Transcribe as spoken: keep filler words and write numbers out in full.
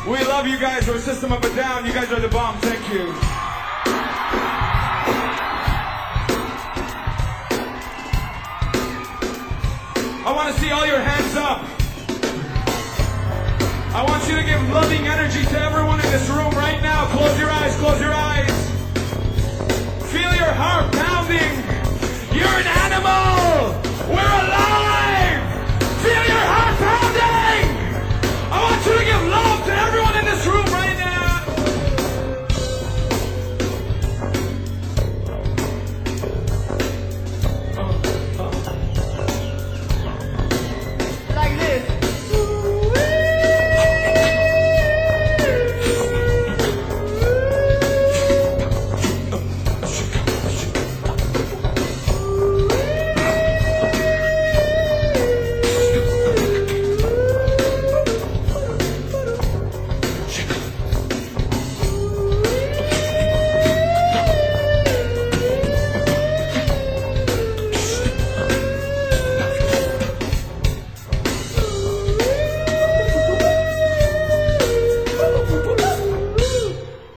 We love you guys. We're System Up and Down. You guys are the bomb. Thank you. I want to see all your hands up. I want you to give loving energy to everyone in this room right now. Close your eyes. Close your eyes. Feel your heart pounding. You're an animal.